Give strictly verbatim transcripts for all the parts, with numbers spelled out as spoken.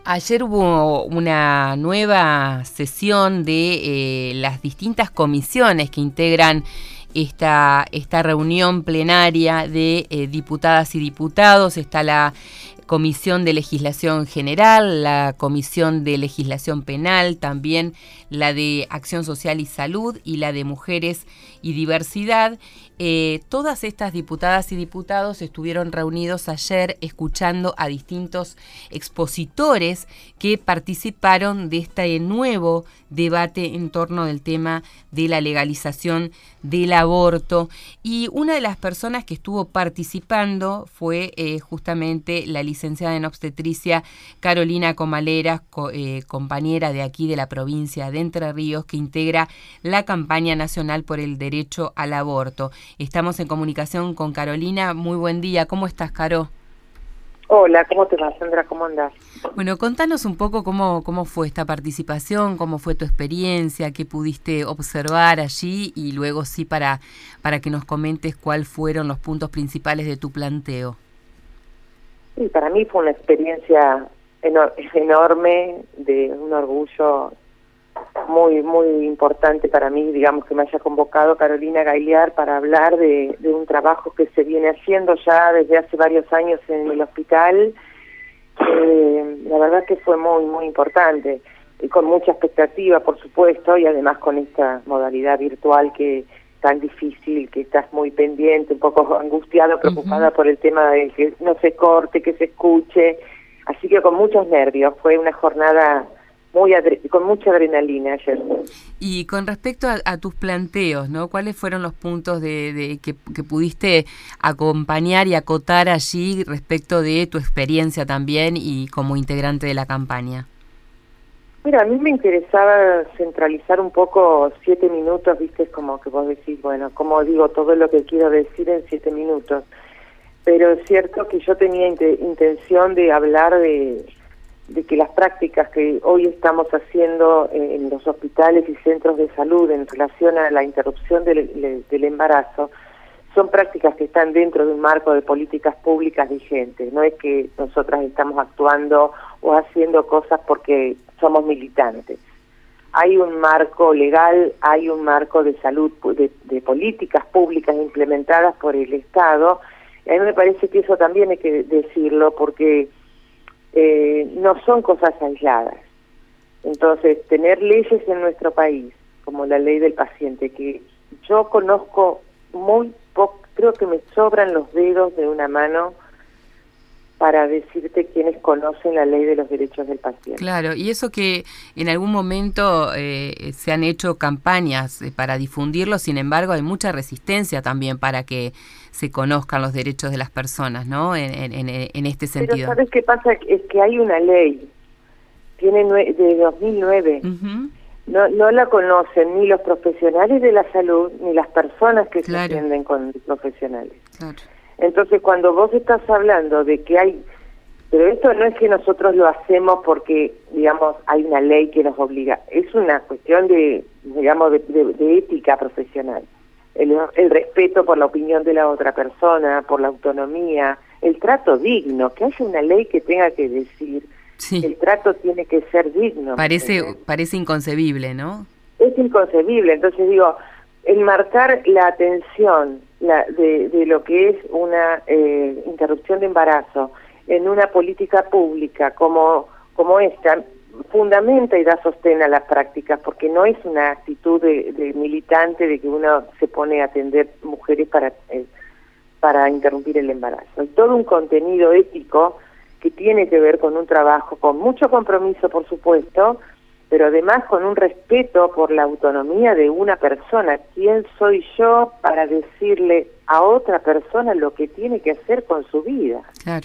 Ayer hubo una nueva sesión de eh, las distintas comisiones que integran esta, esta reunión plenaria de eh, diputadas y diputados. Está la Comisión de Legislación General, la Comisión de Legislación Penal, también la de Acción Social y Salud y la de Mujeres y Diversidad. Eh, todas estas diputadas y diputados estuvieron reunidos ayer escuchando a distintos expositores que participaron de este nuevo debate en torno del tema de la legalización del aborto. Y una de las personas que estuvo participando fue eh, justamente la licenciada en obstetricia Carolina Comalera, co eh, compañera de aquí de la provincia de Entre Ríos, que integra la campaña nacional por el derecho al aborto. Estamos en comunicación con Carolina. Muy buen día. ¿Cómo estás, Caro? Hola, ¿cómo te va, Sandra? ¿Cómo andás? Bueno, contanos un poco cómo, cómo fue esta participación, cómo fue tu experiencia, qué pudiste observar allí y luego sí para, para que nos comentes cuáles fueron los puntos principales de tu planteo. Sí, para mí fue una experiencia enor enorme, de un orgullo muy muy importante para mí, digamos, que me haya convocado Carolina Gailear para hablar de, de un trabajo que se viene haciendo ya desde hace varios años en el hospital. Eh, la verdad que fue muy muy importante, y con mucha expectativa, por supuesto, y además con esta modalidad virtual que tan difícil, que estás muy pendiente, un poco angustiada, preocupada uh-huh. por el tema de que no se corte, que se escuche, así que con muchos nervios. Fue una jornada muy con mucha adrenalina ayer. Y con respecto a, a tus planteos, ¿no? ¿Cuáles fueron los puntos de, de que, que pudiste acompañar y acotar allí respecto de tu experiencia también y como integrante de la campaña? Mira, a mí me interesaba centralizar un poco siete minutos, viste, es como que vos decís, bueno, como digo todo lo que quiero decir en siete minutos, pero es cierto que yo tenía int intención de hablar de, de que las prácticas que hoy estamos haciendo en los hospitales y centros de salud en relación a la interrupción del, del embarazo son prácticas que están dentro de un marco de políticas públicas vigentes. No es que nosotras estamos actuando o haciendo cosas porque somos militantes. Hay un marco legal, hay un marco de salud, de, de políticas públicas implementadas por el Estado. Y a mí me parece que eso también hay que decirlo, porque eh, no son cosas aisladas. Entonces, tener leyes en nuestro país, como la ley del paciente, que yo conozco muy poco, creo que me sobran los dedos de una mano para decirte quienes conocen la ley de los derechos del paciente. Claro, y eso que en algún momento eh, se han hecho campañas eh, para difundirlo, sin embargo hay mucha resistencia también para que se conozcan los derechos de las personas, ¿no? En, en, en este sentido. Pero ¿sabes qué pasa? Es que hay una ley, tiene de dos mil nueve, uh-huh. no, no la conocen ni los profesionales de la salud, ni las personas que claro. se atienden con profesionales. Claro. Entonces, cuando vos estás hablando de que hay, pero esto no es que nosotros lo hacemos porque, digamos, hay una ley que nos obliga, es una cuestión de, digamos, de, de, de ética profesional, el, el respeto por la opinión de la otra persona, por la autonomía, el trato digno, que haya una ley que tenga que decir, sí. el trato tiene que ser digno. Parece, parece inconcebible, ¿no? Es inconcebible, entonces digo, enmarcar la atención la, de, de lo que es una eh, interrupción de embarazo en una política pública como, como esta, fundamenta y da sostén a las prácticas, porque no es una actitud de, de militante de que uno se pone a atender mujeres para, eh, para interrumpir el embarazo. Hay todo un contenido ético que tiene que ver con un trabajo con mucho compromiso, por supuesto, pero además con un respeto por la autonomía de una persona. ¿Quién soy yo para decirle a otra persona lo que tiene que hacer con su vida? Claro.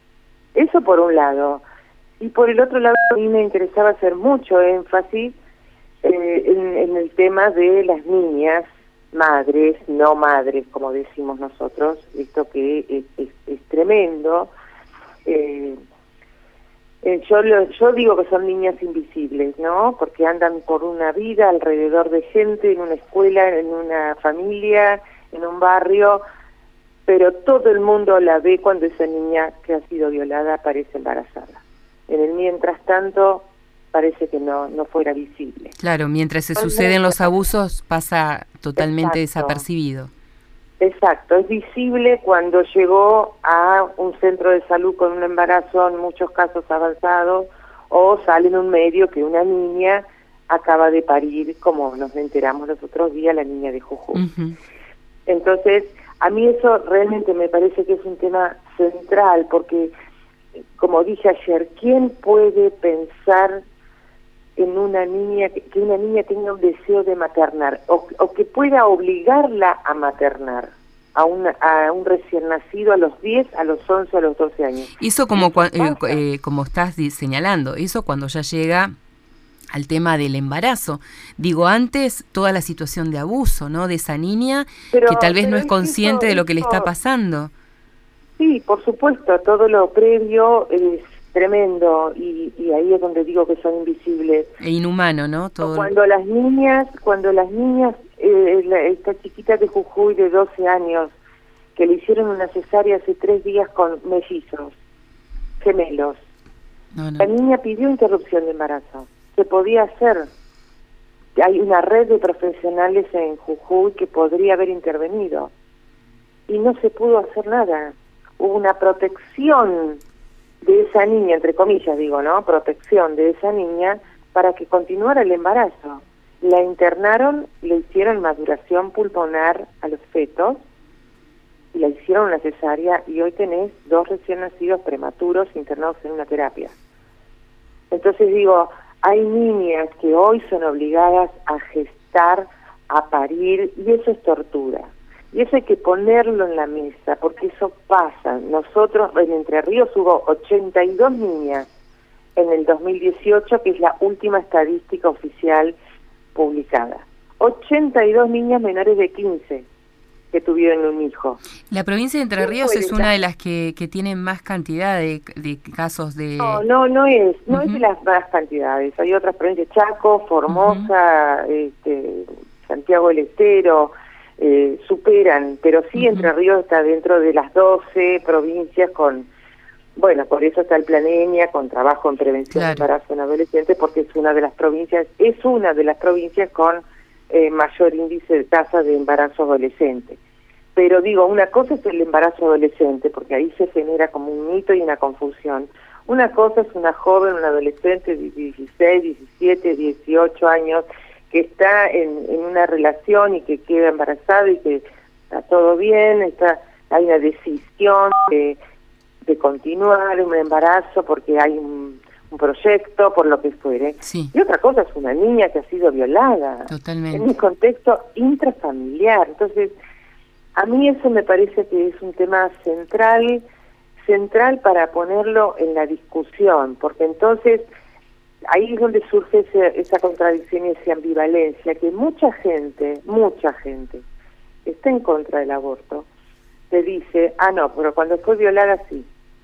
Eso por un lado. Y por el otro lado, a mí me interesaba hacer mucho énfasis eh, en, en el tema de las niñas, madres, no madres, como decimos nosotros, esto que es, es, es tremendo. Eh, Eh, yo, lo, yo digo que son niñas invisibles, ¿no? Porque andan por una vida alrededor de gente, en una escuela, en una familia, en un barrio, pero todo el mundo la ve cuando esa niña que ha sido violada aparece embarazada. En el mientras tanto parece que no, no fuera visible. Claro, mientras se suceden los abusos pasa totalmente Exacto. desapercibido. Exacto, es visible cuando llegó a un centro de salud con un embarazo, en muchos casos avanzado, o sale en un medio que una niña acaba de parir, como nos enteramos los otros días, la niña de Jujuy. Uh-huh. Entonces, a mí eso realmente me parece que es un tema central, porque, como dije ayer, ¿quién puede pensar en una niña, que una niña tenga un deseo de maternar, o, o que pueda obligarla a maternar a, una, a un recién nacido a los diez, a los once, a los doce años? Eso como, eh, eh, como estás señalando, eso cuando ya llega al tema del embarazo. Digo, antes toda la situación de abuso, ¿no? De esa niña pero, que tal vez no es consciente eso, de lo que eso, le está pasando. Sí, por supuesto, todo lo previo es tremendo, y, y ahí es donde digo que son invisibles. E inhumano, ¿no? Todo. Cuando las niñas, cuando las niñas, eh, la, esta chiquita de Jujuy de doce años, que le hicieron una cesárea hace tres días con mellizos, gemelos, no, no. La niña pidió interrupción de embarazo, se podía hacer. Hay una red de profesionales en Jujuy que podría haber intervenido, y no se pudo hacer nada. Hubo una protección de esa niña, entre comillas digo, ¿no? Protección de esa niña para que continuara el embarazo. La internaron, le hicieron maduración pulmonar a los fetos, y la hicieron una cesárea, y hoy tenés dos recién nacidos prematuros internados en una terapia. Entonces digo, hay niñas que hoy son obligadas a gestar, a parir, y eso es tortura. Y eso hay que ponerlo en la mesa, porque eso pasa. Nosotros en Entre Ríos hubo ochenta y dos niñas en el dos mil dieciocho, que es la última estadística oficial publicada. ochenta y dos niñas menores de quince que tuvieron un hijo. La provincia de Entre Ríos es una de las que, que tiene más cantidad de, de casos de... No, no, no es, no uh-huh. es de las más cantidades. Hay otras provincias, Chaco, Formosa, uh-huh. este, Santiago del Estero, Eh, superan, pero sí uh-huh. Entre Ríos está dentro de las doce provincias con, bueno, por eso está el Plan EMIA, con trabajo en prevención claro. de embarazo en adolescentes, porque es una de las provincias, es una de las provincias con eh, mayor índice de tasa de embarazo adolescente. Pero digo, una cosa es el embarazo adolescente, porque ahí se genera como un mito y una confusión. Una cosa es una joven, una adolescente de dieciséis, diecisiete, dieciocho años, que está en, en una relación y que queda embarazada y que está todo bien, está hay una decisión de, de continuar un embarazo porque hay un, un proyecto, por lo que fuere. Sí. Y otra cosa es una niña que ha sido violada. Totalmente. En un contexto intrafamiliar. Entonces, a mí eso me parece que es un tema central, central para ponerlo en la discusión, porque entonces ahí es donde surge ese, esa contradicción y esa ambivalencia, que mucha gente, mucha gente, está en contra del aborto, te dice, ah, no, pero cuando fue violada sí,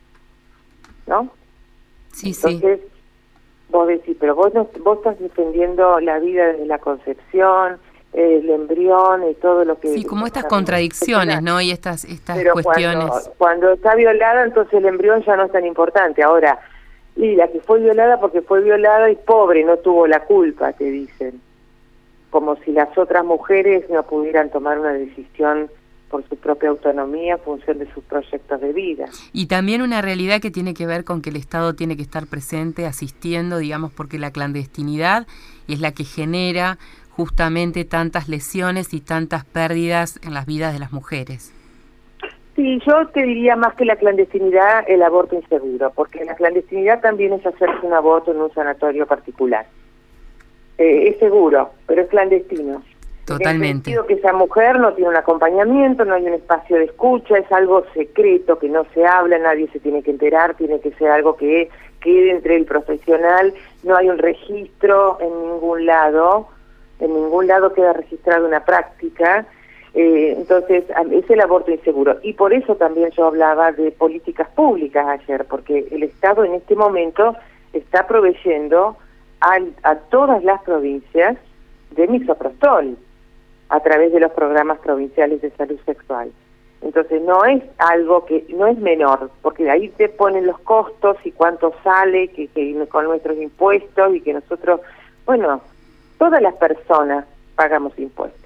¿no? Sí, Entonces, sí. vos decís, pero vos, no, vos estás defendiendo la vida desde la concepción, el embrión y todo lo que... Sí, como estas contradicciones, ¿no? Y estas, estas pero cuestiones... Cuando, cuando está violada, entonces el embrión ya no es tan importante. Ahora... Y la que fue violada porque fue violada y pobre, no tuvo la culpa, te dicen. Como si las otras mujeres no pudieran tomar una decisión por su propia autonomía en función de sus proyectos de vida. Y también una realidad que tiene que ver con que el Estado tiene que estar presente, asistiendo, digamos, porque la clandestinidad es la que genera justamente tantas lesiones y tantas pérdidas en las vidas de las mujeres. Sí, yo te diría más que la clandestinidad, el aborto inseguro, porque la clandestinidad también es hacerse un aborto en un sanatorio particular. Eh, es seguro, pero es clandestino. Totalmente. En el sentido que esa mujer no tiene un acompañamiento, no hay un espacio de escucha, es algo secreto que no se habla, nadie se tiene que enterar, tiene que ser algo que quede entre el profesional, no hay un registro en ningún lado, en ningún lado queda registrada una práctica. Eh, entonces, es el aborto inseguro. Y por eso también yo hablaba de políticas públicas ayer, porque el Estado en este momento está proveyendo a, a todas las provincias de misoprostol a través de los programas provinciales de salud sexual. Entonces no es algo que, no es menor, porque ahí te ponen los costos y cuánto sale que, que con nuestros impuestos y que nosotros, bueno, todas las personas pagamos impuestos.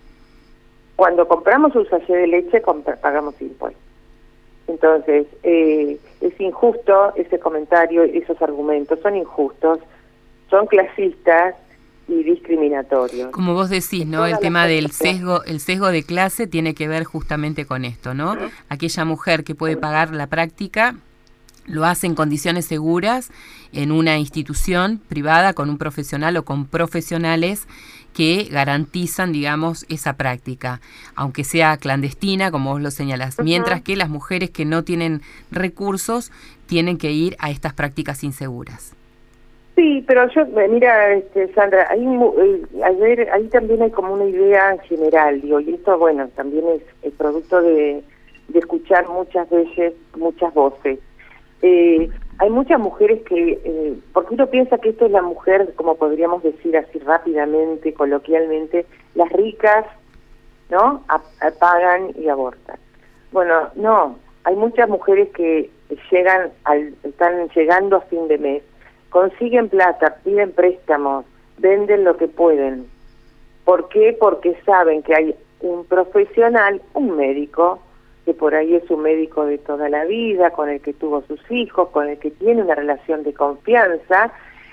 Cuando compramos un sachet de leche pagamos impuestos. Entonces, eh, es injusto ese comentario, esos argumentos son injustos, son clasistas y discriminatorios. Como vos decís, ¿no? El tema del sesgo, el sesgo de clase tiene que ver justamente con esto, ¿no? Uh-huh. Aquella mujer que puede pagar la práctica lo hace en condiciones seguras en una institución privada con un profesional o con profesionales que garantizan, digamos, esa práctica, aunque sea clandestina, como vos lo señalás, uh-huh. mientras que las mujeres que no tienen recursos tienen que ir a estas prácticas inseguras. Sí, pero yo, mira, este, Sandra, ahí, eh, ayer, ahí también hay como una idea en general, digo, y esto, bueno, también es el producto de, de escuchar muchas veces, muchas voces. Eh, hay muchas mujeres que, eh, porque uno piensa que esto es la mujer, como podríamos decir así rápidamente, coloquialmente, las ricas, ¿no?, a, a, pagan y abortan. Bueno, no, hay muchas mujeres que llegan, al, están llegando a fin de mes, consiguen plata, piden préstamos, venden lo que pueden. ¿Por qué? Porque saben que hay un profesional, un médico, que por ahí es un médico de toda la vida, con el que tuvo sus hijos, con el que tiene una relación de confianza,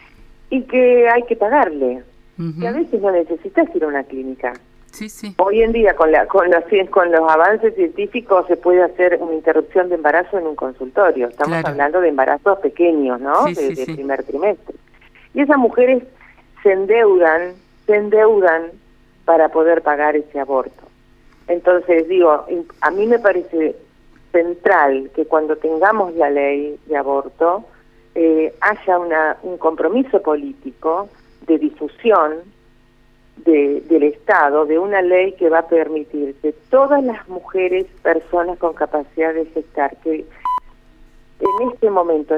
y que hay que pagarle. Uh-huh. Y a veces no necesitas ir a una clínica. Sí, sí. Hoy en día, con, la, con, los, con los avances científicos, se puede hacer una interrupción de embarazo en un consultorio. Estamos claro. hablando de embarazos pequeños, ¿no? Sí, de, sí, de sí. primer trimestre. Y esas mujeres se endeudan, se endeudan para poder pagar ese aborto. Entonces, digo, a mí me parece central que cuando tengamos la ley de aborto, eh, haya una, un compromiso político de difusión De, del Estado, de una ley que va a permitir que todas las mujeres, personas con capacidad de gestar, que en este momento